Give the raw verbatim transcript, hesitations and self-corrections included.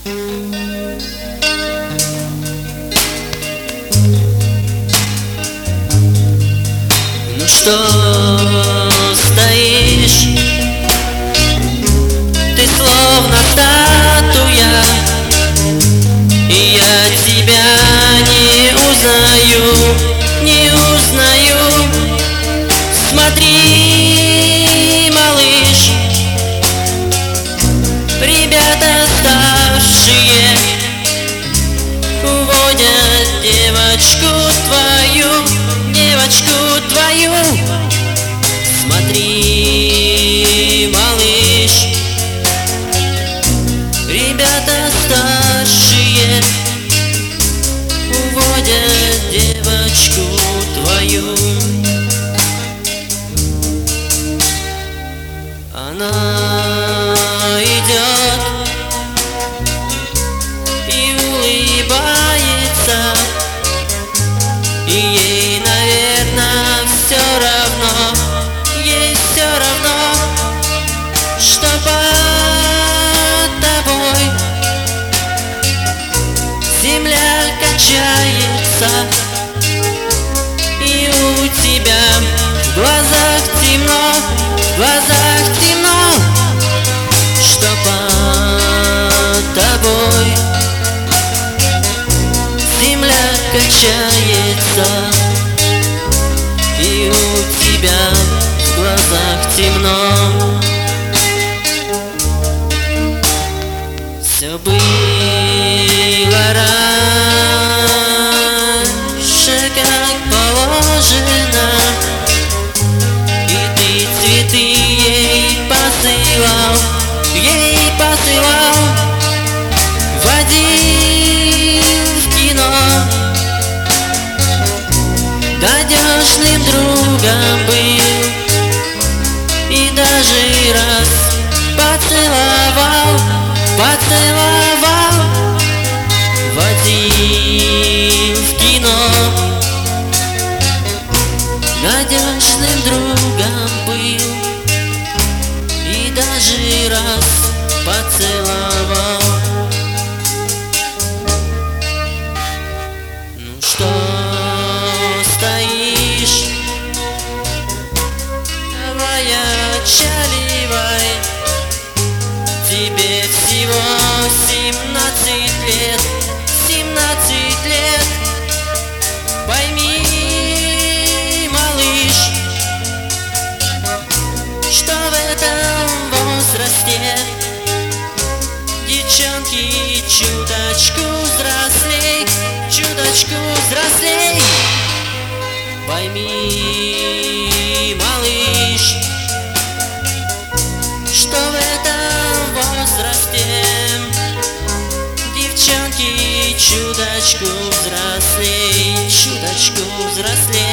Ну что стоишь? Ты словно статуя, и я тебя не узнаю, не узнаю. Смотри, малыш, ребята старшие уводят девочку твою, девочку твою. Смотри, малыш, ребята старшие уводят девочку твою. Она идет и улыбается, и ей, наверное, все равно, ей все равно, что под тобой земля качается, и у тебя в глазах темно, в глазах темно, что под тобой земля качается, и у тебя в глазах темно. Все было раньше, как положено, и ты цветы ей посылал, ей посылал, водил в кино, надежным другом был, и даже раз поцеловал, поцеловал, водил в кино, надежным другом был, и даже раз поцеловал. Ну что стоишь? Давай отчаливай. Тебе всего семнадцать лет, семнадцать лет. Пойми, малыш, что в этом возрасте девчонки чуточку взрослей, чуточку взрослей. Пойми, малыш, что в этом возрасте девчонки чуточку взрослей, чуточку взрослей.